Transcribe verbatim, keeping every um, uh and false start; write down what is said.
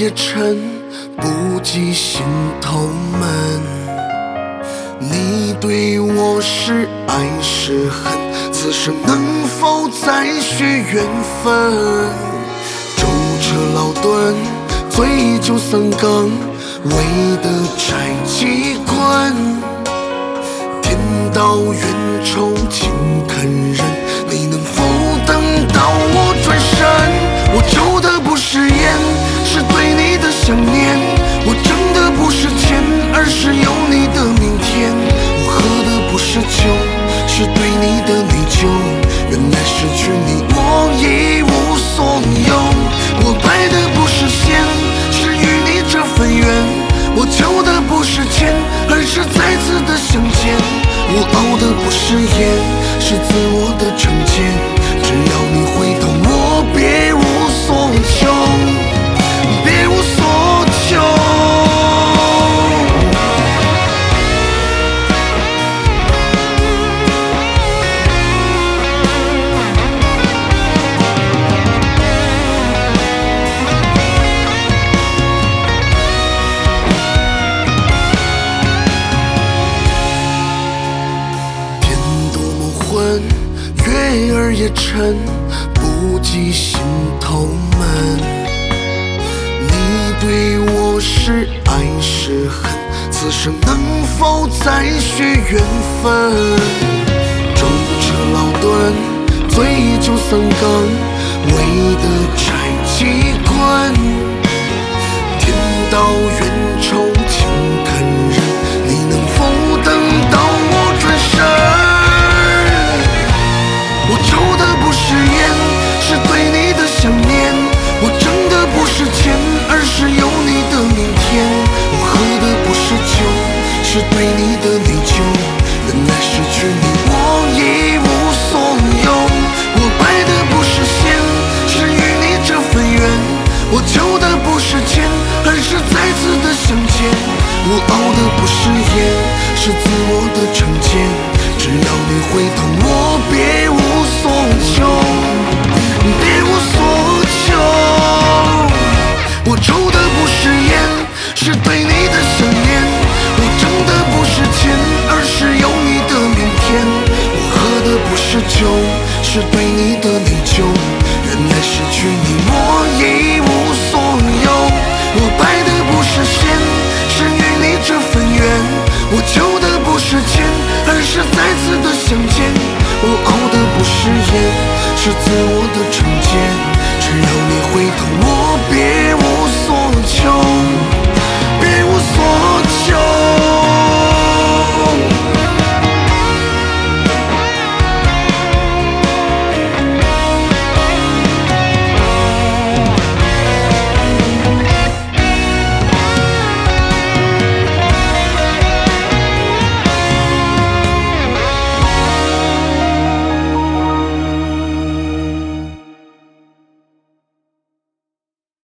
也沉，不及心头闷。你对我是爱是恨，此生能否再续缘分？舟车劳顿，醉酒三更，为得拆几关。天道冤仇情肯认，你能否等到我转身？我抽的不是烟，是对你的想念。我挣的不是钱，而是有你的明天。我喝的不是酒，是对你的内疚。原来失去你我一无所有。我拜的不是仙，是与你这份缘。我求的不是钱，而是再次的相见。我熬的不是烟，是自我的成见。只要你回头，我别无所求，别无所求。月儿也沉，不及心头闷。你对我是爱是恨，此生能否再续缘分？舟车劳顿，醉酒三更，为得拆几关。天道冤仇情肯认，你能否等到我转身？我抽的不是烟，是对你的想念。我挣的不是钱，而是有你的明天。我喝的不是酒，是对你的内疚。原来失去你我一无所有。我拜的不是仙，是与你这份缘。我求的不是钱，而是再次的相见。我熬的不是烟，是自我的成见。只要你回头，我别无所求，别无所求。我抽的不是烟，是对你的想念。我挣的不是钱，而是有你的明天。我喝的不是酒，是对你的内疚。原来失去你我一无所有。我拜的不是仙，是与你这份缘。我求的不是钱，而是再次的相见。我熬的不是烟，是自我的成见。只要你回头，我别